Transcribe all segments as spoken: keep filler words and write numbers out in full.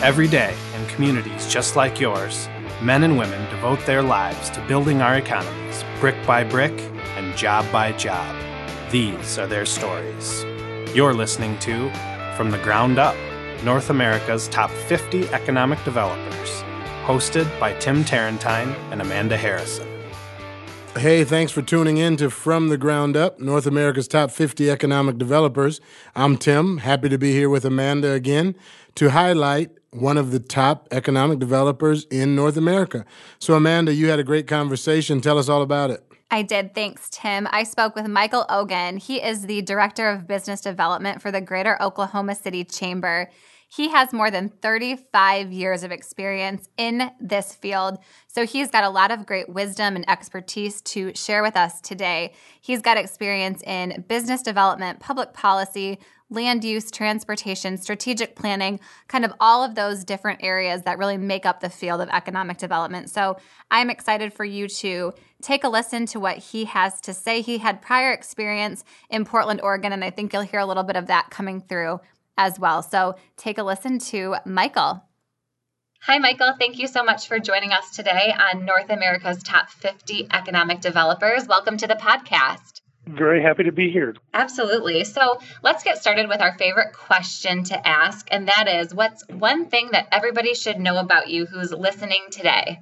Every day, in communities just like yours, men and women devote their lives to building our economies, brick by brick and job by job. These are their stories. You're listening to From the Ground Up, North America's Top fifty Economic Developers, hosted by Tim Tarentine and Amanda Harrison. Hey, thanks for tuning in to From the Ground Up, North America's Top fifty Economic Developers. I'm Tim, happy to be here with Amanda again to highlight one of the top economic developers in North America. So, Amanda, you had a great conversation. Tell us all about it. I did. Thanks, Tim. I spoke with Michael Ogan. He is the Director of Business Development for the Greater Oklahoma City Chamber. He has more than thirty-five years of experience in this field, so he's got a lot of great wisdom and expertise to share with us today. He's got experience in business development, public policy, land use, transportation, strategic planning, kind of all of those different areas that really make up the field of economic development. So I'm excited for you to take a listen to what he has to say. He had prior experience in Portland, Oregon, and I think you'll hear a little bit of that coming through as well. So take a listen to Michael. Hi, Michael. Thank you so much for joining us today on North America's Top fifty Economic Developers. Welcome to the podcast. Very happy to be here. Absolutely. So let's get started with our favorite question to ask, and that is, what's one thing that everybody should know about you who's listening today?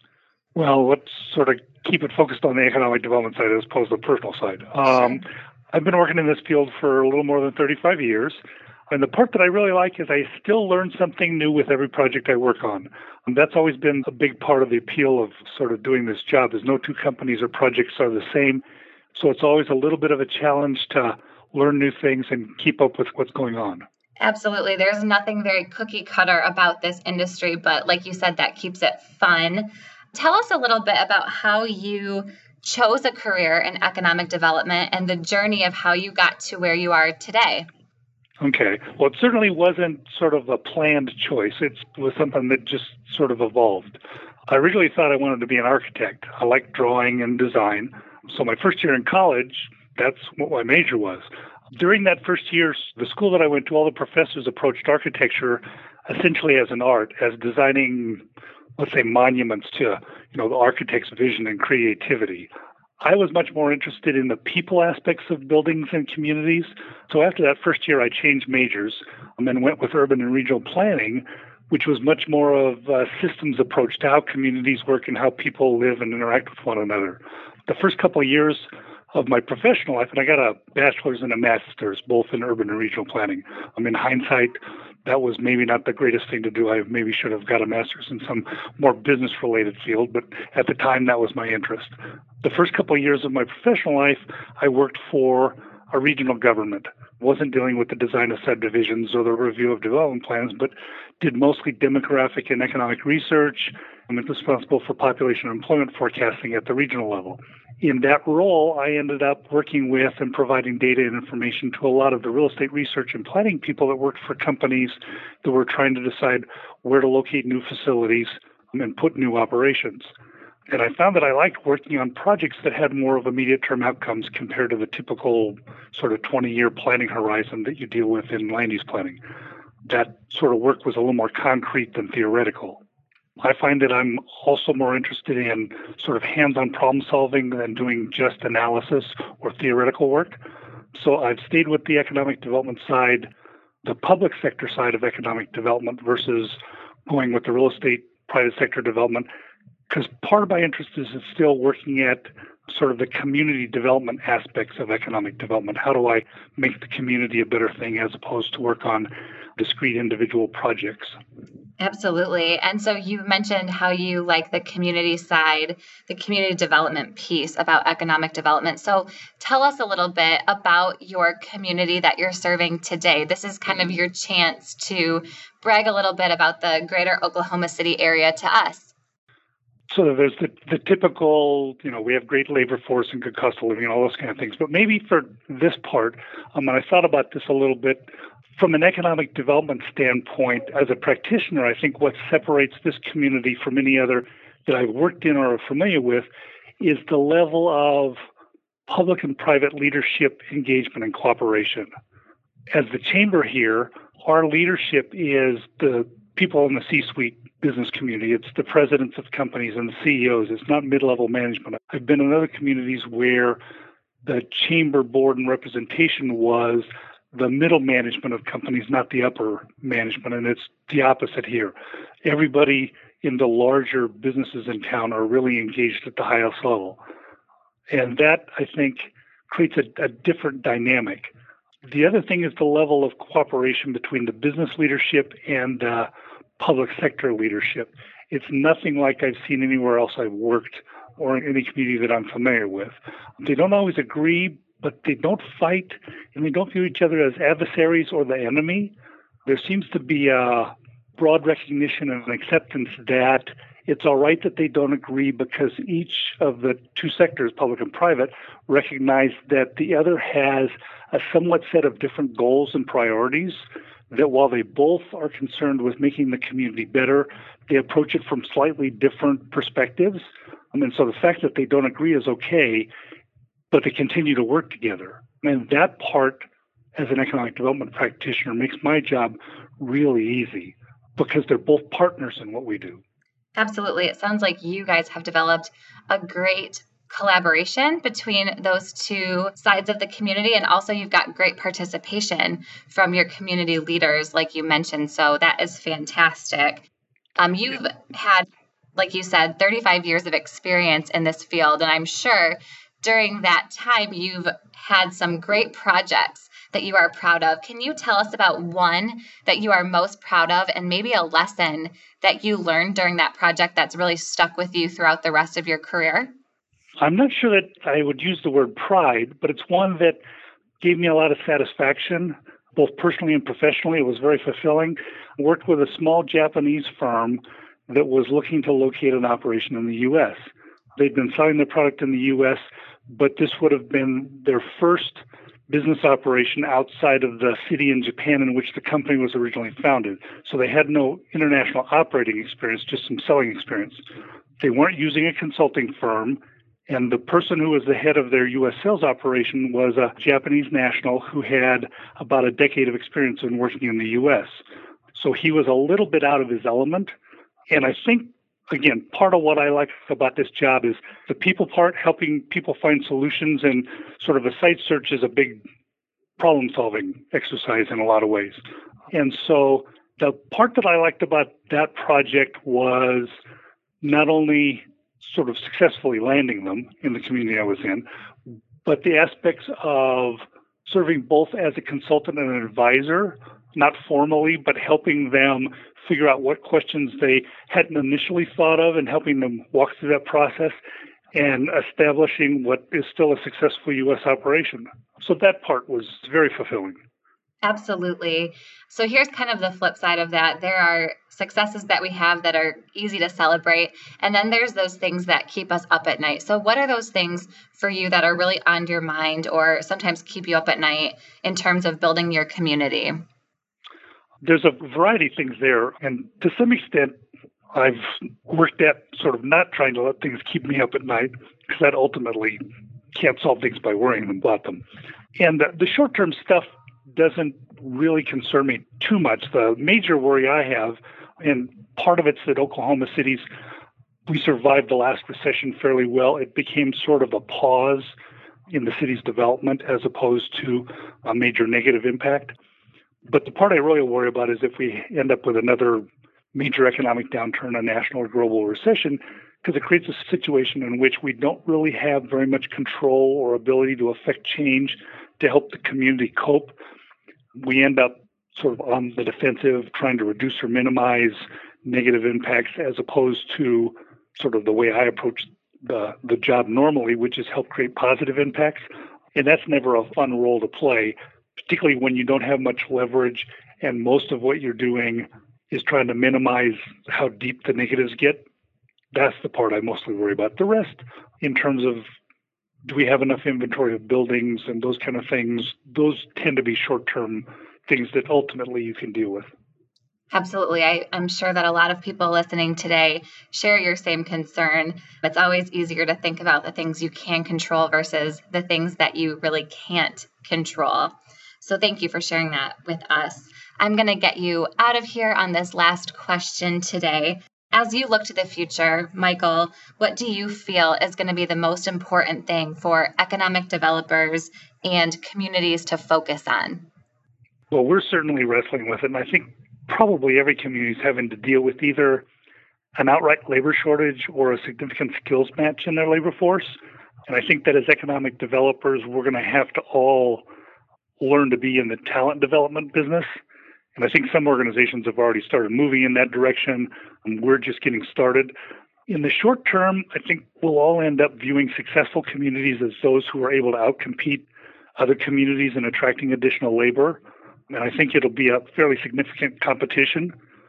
Well, let's sort of keep it focused on the economic development side as opposed to the personal side. Um, Sure. I've been working in this field for a little more than thirty-five years. And the part that I really like is I still learn something new with every project I work on. And that's always been a big part of the appeal of sort of doing this job. There's no two companies or projects are the same. So it's always a little bit of a challenge to learn new things and keep up with what's going on. Absolutely. There's nothing very cookie cutter about this industry, but like you said, that keeps it fun. Tell us a little bit about how you chose a career in economic development and the journey of how you got to where you are today. Okay. Well, it certainly wasn't sort of a planned choice. It was something that just sort of evolved. I originally thought I wanted to be an architect. I liked drawing and design. So my first year in college, that's what my major was. During that first year, the school that I went to, all the professors approached architecture essentially as an art, as designing, let's say, monuments to, you know, the architect's vision and creativity. I was much more interested in the people aspects of buildings and communities. So after that first year, I changed majors and then went with urban and regional planning, which was much more of a systems approach to how communities work and how people live and interact with one another. The first couple of years of my professional life, and I got a bachelor's and a master's, both in urban and regional planning. I mean, in hindsight, that was maybe not the greatest thing to do. I maybe should have got a master's in some more business-related field, but at the time, that was my interest. The first couple of years of my professional life, I worked for a regional government. Wasn't dealing with the design of subdivisions or the review of development plans, but did mostly demographic and economic research. I'm responsible for population and employment forecasting at the regional level. In that role, I ended up working with and providing data and information to a lot of the real estate research and planning people that worked for companies that were trying to decide where to locate new facilities and put new operations. And I found that I liked working on projects that had more of immediate term outcomes compared to the typical sort of twenty-year planning horizon that you deal with in land use planning. That sort of work was a little more concrete than theoretical. I find that I'm also more interested in sort of hands-on problem solving than doing just analysis or theoretical work. So I've stayed with the economic development side, the public sector side of economic development versus going with the real estate private sector development, because part of my interest is still working at sort of the community development aspects of economic development. How do I make the community a better thing as opposed to work on discrete individual projects? Absolutely. And so you mentioned how you like the community side, the community development piece about economic development. So tell us a little bit about your community that you're serving today. This is kind of your chance to brag a little bit about the greater Oklahoma City area to us. So there's the, the typical, you know, we have great labor force and good cost of living and all those kind of things. But maybe for this part, um, and I thought about this a little bit, from an economic development standpoint, as a practitioner, I think what separates this community from any other that I've worked in or are familiar with is the level of public and private leadership engagement and cooperation. As the chamber here, our leadership is the people in the C-suite business community. It's the presidents of companies and the C E Os. It's not mid-level management. I've been in other communities where the chamber board and representation was the middle management of companies, not the upper management. And it's the opposite here. Everybody in the larger businesses in town are really engaged at the highest level. And that, I think, creates a, a different dynamic. The other thing is the level of cooperation between the business leadership and uh, public sector leadership. It's nothing like I've seen anywhere else I've worked or in any community that I'm familiar with. They don't always agree, but they don't fight, and they don't view each other as adversaries or the enemy. There seems to be a broad recognition and acceptance that it's all right that they don't agree because each of the two sectors, public and private, recognize that the other has a somewhat set of different goals and priorities, that while they both are concerned with making the community better, they approach it from slightly different perspectives. I mean, so the fact that they don't agree is okay, but they continue to work together. And that part, as an economic development practitioner, makes my job really easy because they're both partners in what we do. Absolutely. It sounds like you guys have developed a great collaboration between those two sides of the community. And also you've got great participation from your community leaders, like you mentioned. So that is fantastic. Um, you've had, like you said, thirty-five years of experience in this field. And I'm sure during that time, you've had some great projects that you are proud of. Can you tell us about one that you are most proud of and maybe a lesson that you learned during that project that's really stuck with you throughout the rest of your career? I'm not sure that I would use the word pride, but it's one that gave me a lot of satisfaction, both personally and professionally. It was very fulfilling. I worked with a small Japanese firm that was looking to locate an operation in the U S. They'd been selling their product in the U S, but this would have been their first business operation outside of the city in Japan in which the company was originally founded. So they had no international operating experience, just some selling experience. They weren't using a consulting firm, and the person who was the head of their U S sales operation was a Japanese national who had about a decade of experience in working in the U S. So he was a little bit out of his element. And I think, again, part of what I like about this job is the people part, helping people find solutions, and sort of a site search is a big problem-solving exercise in a lot of ways. And so the part that I liked about that project was not only sort of successfully landing them in the community I was in, but the aspects of serving both as a consultant and an advisor, not formally, but helping them figure out what questions they hadn't initially thought of and helping them walk through that process and establishing what is still a successful U S operation. So that part was very fulfilling. Absolutely. So here's kind of the flip side of that. There are successes that we have that are easy to celebrate. And then there's those things that keep us up at night. So what are those things for you that are really on your mind or sometimes keep you up at night in terms of building your community? There's a variety of things there. And to some extent, I've worked at sort of not trying to let things keep me up at night, because that ultimately can't solve things by worrying about them. And the, the short-term stuff doesn't really concern me too much. The major worry I have, and part of it's that Oklahoma City's, we survived the last recession fairly well. It became sort of a pause in the city's development as opposed to a major negative impact. But the part I really worry about is if we end up with another major economic downturn, a national or global recession, because it creates a situation in which we don't really have very much control or ability to affect change to help the community cope. We end up sort of on the defensive, trying to reduce or minimize negative impacts, as opposed to sort of the way I approach the, the job normally, which is help create positive impacts. And that's never a fun role to play, particularly when you don't have much leverage and most of what you're doing is trying to minimize how deep the negatives get. That's the part I mostly worry about. The rest, in terms of do we have enough inventory of buildings and those kind of things, those tend to be short-term things that ultimately you can deal with. Absolutely. I, I'm sure that a lot of people listening today share your same concern. It's always easier to think about the things you can control versus the things that you really can't control. So thank you for sharing that with us. I'm going to get you out of here on this last question today. As you look to the future, Michael, what do you feel is going to be the most important thing for economic developers and communities to focus on? Well, we're certainly wrestling with it, and I think probably every community is having to deal with either an outright labor shortage or a significant skills match in their labor force. And I think that as economic developers, we're going to have to all learn to be in the talent development business. And I think some organizations have already started moving in that direction, and we're just getting started. In the short term, I think we'll all end up viewing successful communities as those who are able to outcompete other communities in attracting additional labor. And I think it'll be a fairly significant competition.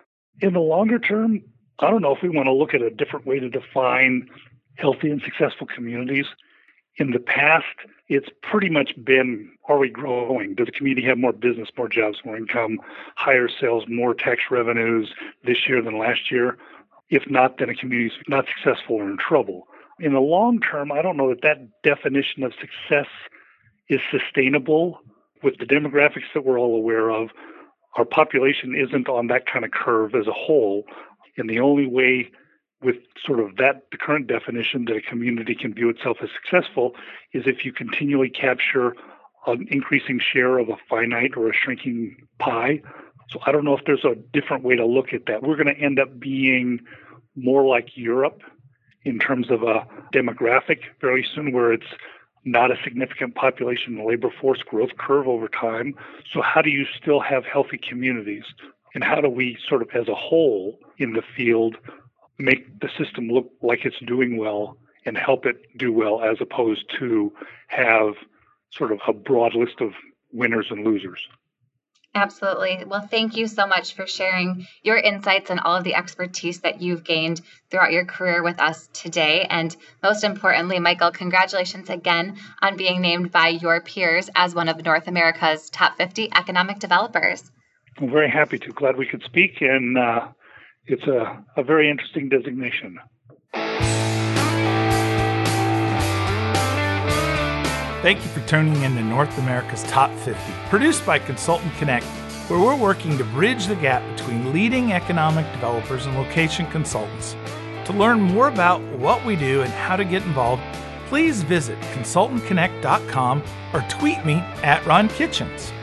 In the longer term, I don't know if we want to look at a different way to define healthy and successful communities. In the past, it's pretty much been, are we growing? Does the community have more business, more jobs, more income, higher sales, more tax revenues this year than last year? If not, then a community is not successful or in trouble. In the long term, I don't know that that definition of success is sustainable with the demographics that we're all aware of. Our population isn't on that kind of curve as a whole. And the only way with sort of that, the current definition that a community can view itself as successful is if you continually capture an increasing share of a finite or a shrinking pie. So I don't know if there's a different way to look at that. We're going to end up being more like Europe in terms of a demographic very soon, where it's not a significant population and labor force growth curve over time. So how do you still have healthy communities? And how do we sort of as a whole in the field make the system look like it's doing well and help it do well, as opposed to have sort of a broad list of winners and losers? Absolutely. Well, thank you so much for sharing your insights and all of the expertise that you've gained throughout your career with us today. And most importantly, Michael, congratulations again on being named by your peers as one of North America's top fifty economic developers. I'm very happy to. Glad we could speak, and uh, it's a, a very interesting designation. Thank you for tuning in to North America's Top fifty, produced by Consultant Connect, where we're working to bridge the gap between leading economic developers and location consultants. To learn more about what we do and how to get involved, please visit consultant connect dot com or tweet me at Ron Kitchens.